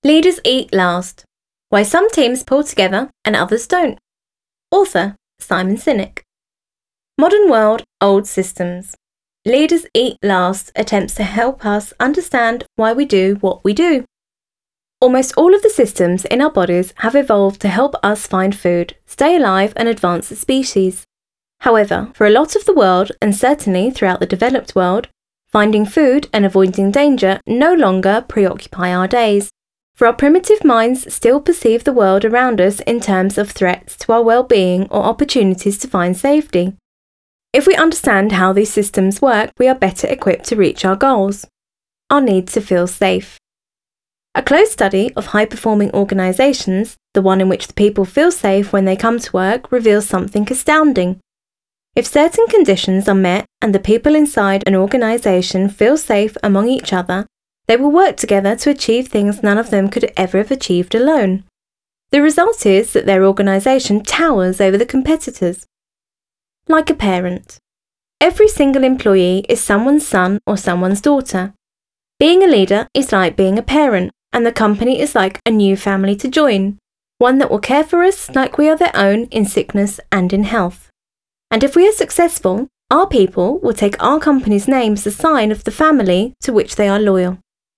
Leaders eat last. Why some teams pull together and others don't. Author, Simon Sinek. Modern world, old systems. Leaders eat last attempts to help us understand why we do what we do. Almost all of the systems in our bodies have evolved to help us find food, stay alive and advance as species. However, for a lot of the world, and certainly throughout the developed world, finding food and avoiding danger no longer preoccupy our days. For our primitive minds still perceive the world around us in terms of threats to our well-being or opportunities to find safety. If we understand how these systems work, we are better equipped to reach our goals. Our need to feel safe. A close study of high-performing organisations, the one in which the people feel safe when they come to work, reveals something astounding. If certain conditions are met and the people inside an organisation feel safe among each other, they will work together to achieve things none of them could ever have achieved alone. The result is that their organisation towers over the competitors. Like a parent. Every single employee is someone's son or someone's daughter. Being a leader is like being a parent, and the company is like a new family to join, one that will care for us like we are their own in sickness and in health. And if we are successful, our people will take our company's name as a sign of the family to which they are loyal.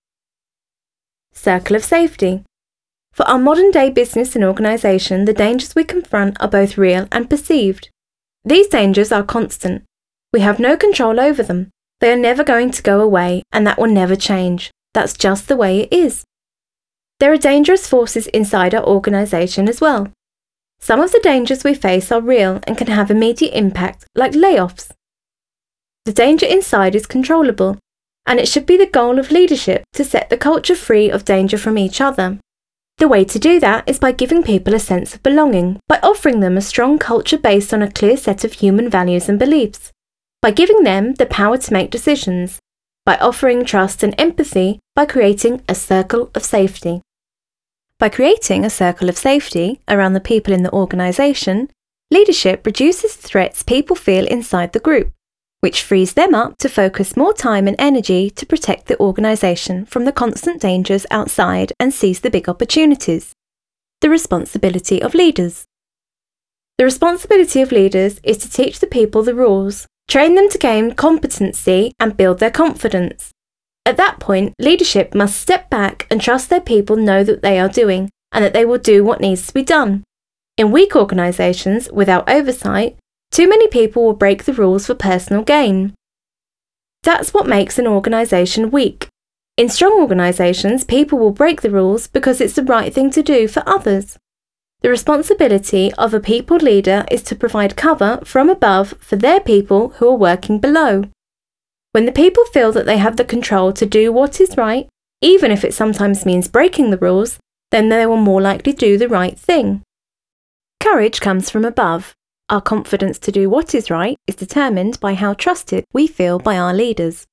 Circle of safety. For our modern-day business and organisation, the dangers we confront are both real and perceived. These dangers are constant. We have no control over them. They are never going to go away, and that will never change. That's just the way it is. There are dangerous forces inside our organisation as well. Some of the dangers we face are real and can have immediate impact, like layoffs. The danger inside is controllable, and it should be the goal of leadership to set the culture free of danger from each other. The way to do that is by giving people a sense of belonging, by offering them a strong culture based on a clear set of human values and beliefs, by giving them the power to make decisions, by offering trust and empathy, by creating a circle of safety. By creating a circle of safety around the people in the organisation, leadership reduces the threats people feel inside the group, which frees them up to focus more time and energy to protect the organisation from the constant dangers outside and seize the big opportunities. The responsibility of leaders. The responsibility of leaders is to teach the people the rules, train them to gain competency and build their confidence. At that point, leadership must step back and trust their people know that they are doing, and that they will do what needs to be done. In weak organisations, without oversight, too many people will break the rules for personal gain. That's what makes an organisation weak. In strong organisations, people will break the rules because it's the right thing to do for others. The responsibility of a people leader is to provide cover from above for their people who are working below. When the people feel that they have the control to do what is right, even if it sometimes means breaking the rules, then they will more likely do the right thing. Courage comes from above. Our confidence to do what is right is determined by how trusted we feel by our leaders.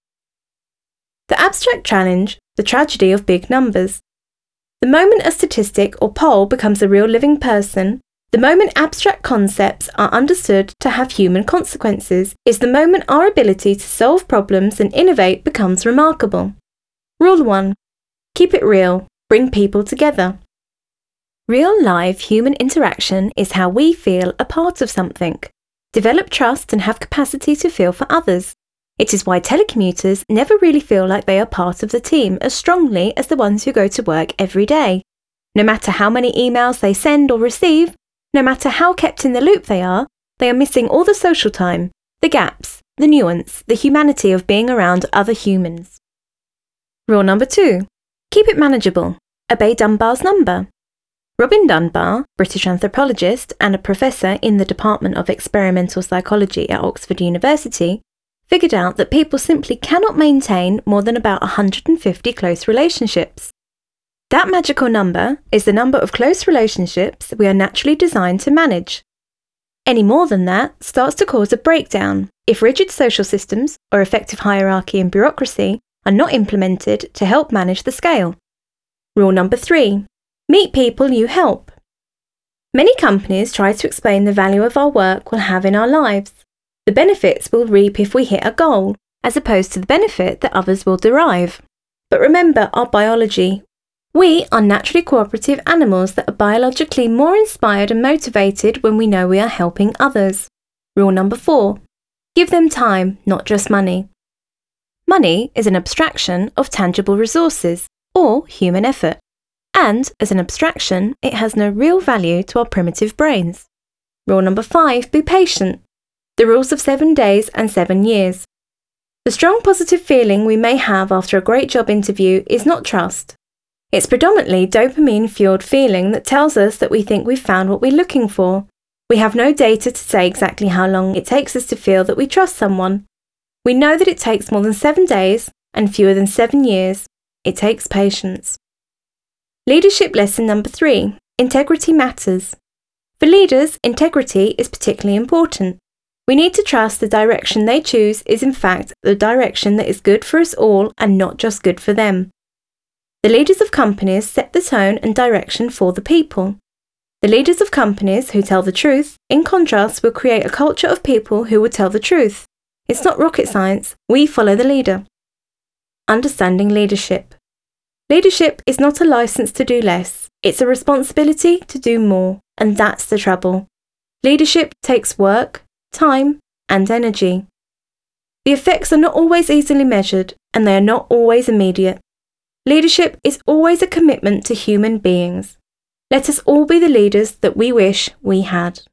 The abstract challenge, the tragedy of big numbers. The moment a statistic or poll becomes a real living person, the moment abstract concepts are understood to have human consequences, is the moment our ability to solve problems and innovate becomes remarkable. Rule 1. Keep it real. Bring people together. Real live human interaction is how we feel a part of something. Develop trust and have capacity to feel for others. It is why telecommuters never really feel like they are part of the team as strongly as the ones who go to work every day. No matter how many emails they send or receive, no matter how kept in the loop they are missing all the social time, the gaps, the nuance, the humanity of being around other humans. Rule number 2. Keep it manageable. Obey Dunbar's number. Robin Dunbar, British anthropologist and a professor in the Department of Experimental Psychology at Oxford University, figured out that people simply cannot maintain more than about 150 close relationships. That magical number is the number of close relationships we are naturally designed to manage. Any more than that starts to cause a breakdown if rigid social systems or effective hierarchy and bureaucracy are not implemented to help manage the scale. Rule number 3. Meet people you help. Many companies try to explain the value of our work will have in our lives, the benefits we'll reap if we hit a goal, as opposed to the benefit that others will derive. But remember our biology. We are naturally cooperative animals that are biologically more inspired and motivated when we know we are helping others. Rule number 4. Give them time, not just money. Money is an abstraction of tangible resources, or human effort. And as an abstraction, it has no real value to our primitive brains. Rule number 5. Be patient. The rules of 7 days and 7 years. The strong positive feeling we may have after a great job interview is not trust. It's predominantly dopamine-fueled feeling that tells us that we think we've found what we're looking for. We have no data to say exactly how long it takes us to feel that we trust someone. We know that it takes more than 7 days and fewer than 7 years. It takes patience. Leadership lesson number 3. Integrity matters. For leaders, integrity is particularly important. We need to trust the direction they choose is in fact the direction that is good for us all and not just good for them. The leaders of companies set the tone and direction for the people. The leaders of companies who tell the truth, in contrast, will create a culture of people who will tell the truth. It's not rocket science. We follow the leader. Understanding leadership. Leadership is not a license to do less. It's a responsibility to do more, and that's the trouble. Leadership takes work, time, and energy. The effects are not always easily measured, and they are not always immediate. Leadership is always a commitment to human beings. Let us all be the leaders that we wish we had.